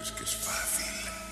¿Crees que es fácil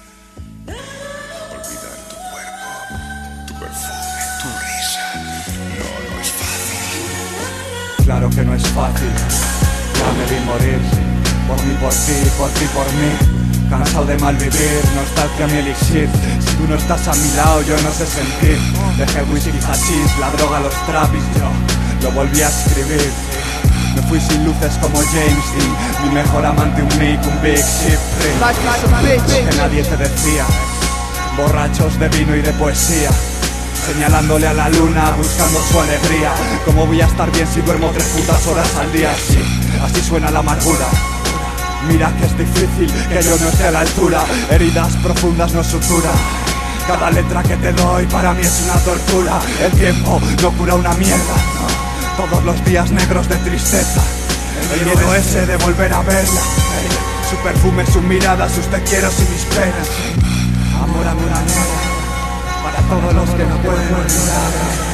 olvidar tu cuerpo, tu perfume, tu risa? No, no es fácil. Claro que no es fácil. Ya me vi morir. Por mí, por ti, por ti, por mí. Cansado de malvivir, nostalgia mi elixir. Si tú no estás a mi lado yo no sé sentir. Dejé whisky, hachís, la droga, los trapis. Yo lo volví a escribir. Me fui sin luces como James Dean. Mi mejor amante un Nick, un Big Ship Ring. Lo que nadie te decía. Borrachos de vino y de poesía, señalándole a la luna, buscando su alegría. ¿Cómo voy a estar bien si duermo 3 putas horas al día? Sí, así suena la amargura. Mira que es difícil que yo no esté a la altura. Heridas profundas no sutura. Cada letra que te doy para mí es una tortura. El tiempo no cura una mierda, no. Todos los días negros de tristeza. El miedo ese de volver a verla. Su perfume, sus miradas, sus te quiero y mis penas. Amor a mi manera, para todos los que no pueden olvidar.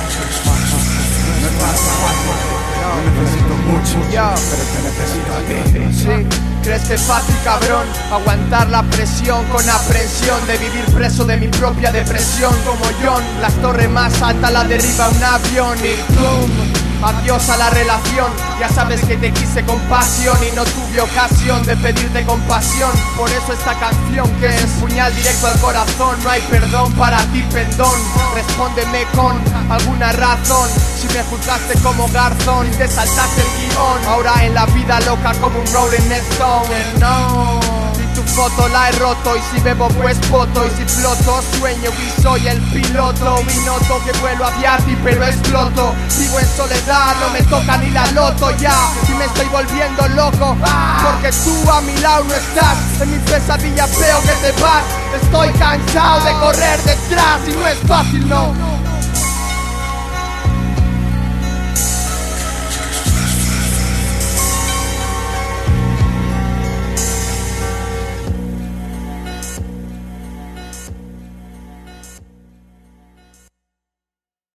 No es fácil, no necesito mucho, pero te necesito a ti. Sí. ¿Crees que es fácil, cabrón? Aguantar la presión con aprensión de vivir preso de mi propia depresión. Como John, la torre más alta la derriba un avión. Y boom, adiós a la relación. Ya sabes que te quise con pasión y no tuve ocasión de pedirte compasión. Por eso esta canción que es un puñal directo al corazón. No hay perdón para ti, pendón. Respóndeme con alguna razón. Si me juzgaste como garzón y te saltaste el guión. Ahora en la vida loca como un Rolling Stone. No, y tu foto la he roto. Y si bebo pues poto. Y si floto sueño y soy el piloto. Y noto que vuelo hacia ti pero exploto. Vivo en soledad, no me toca ni la loto ya. Y me estoy volviendo loco porque tú a mi lado no estás. En mis pesadillas veo que te vas. Estoy cansado de correr detrás y no es fácil, no.